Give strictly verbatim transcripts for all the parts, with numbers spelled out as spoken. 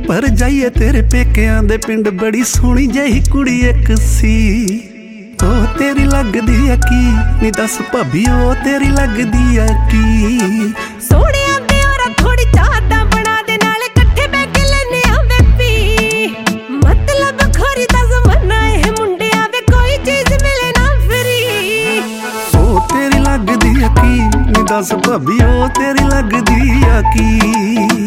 पर जाइए तेरे पेकियां दे पिंड बड़ी सोहनी जही कुड़ी एक सी। ओ तेरी लगदी आ की नी दस भाभी ओ तेरी लगदी आ की। सोहणिया दी औरा थोड़ी चाहता बना दे नाले इकट्ठे बैठ के लेने आवे पी। मतलब खोरी दा ज़माना है मुंडिया वे कोई चीज मिले ना फ्री। ओ तेरी लगदी आ की नी दस भाभी ओ तेरी लगदी आ की।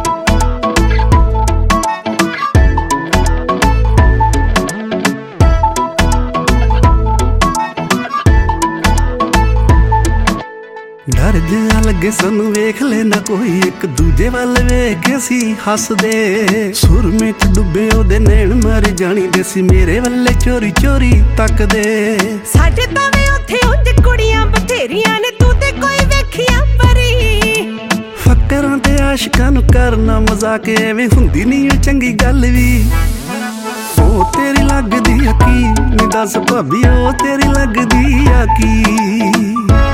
डर जिहा लगे सानू वेख लेना कोई एक दूजे वाल वेख के सी हसदे। सुर में च डुबे ओदे नैन मर जानी दे सी मेरे वल्ले चोरी चोरी तकदे। साडे तावे उत्थे उंज कुड़ियां बथेरियां ने तू ते कोई वेखियां परी। फकरां ते आशिकां नू करना मजाक एवें हुंदी नहीं चंगी गल वी। ओ तेरी लगदी आ की नी दस भाभी ओ तेरी लगदी आ की।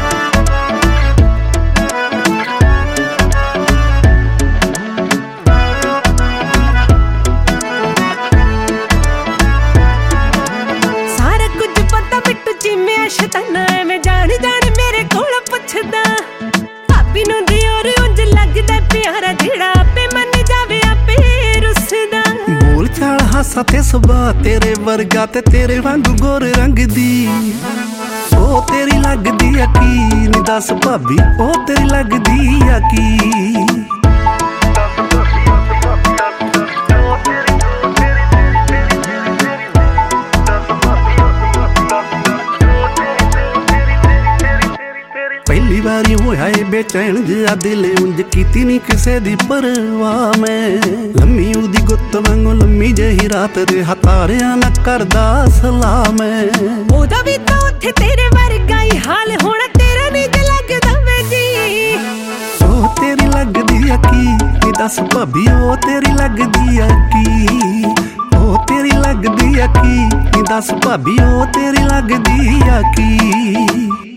शताना एवें जान जान मेरे कोल पुछदा। भाभी नूं दियोर उंज लगदा प्यारा जेड़ा आपे मन जावे आपे रुसदा। बोल चाल हासा ते सुभा तेरे वर्गा ते तेरे वांगू गोर रंग दी। ओ तेरी लगदी आ की नी दस भाभी ओ तेरी लगदी आ की। पहली बारी होया ए बेचैन जिहा दिल उंज कीती नी किसे दी परवाह मैं। लम्मी उदी गुत्त वांगू लम्मी जही रात रेहा तारियां ना करदा सलाह मैं। ओदा भी तां उत्थे तेरे वर्गा ही हाल होना तेरा नी जे लगदा वे जी। ओ तेरी लगदी आ की नी दस भाभी ओ तेरी लगदी आ की। ओ तेरी लगदी आ की नी दस भाभी ओ तेरी लगदी आ की।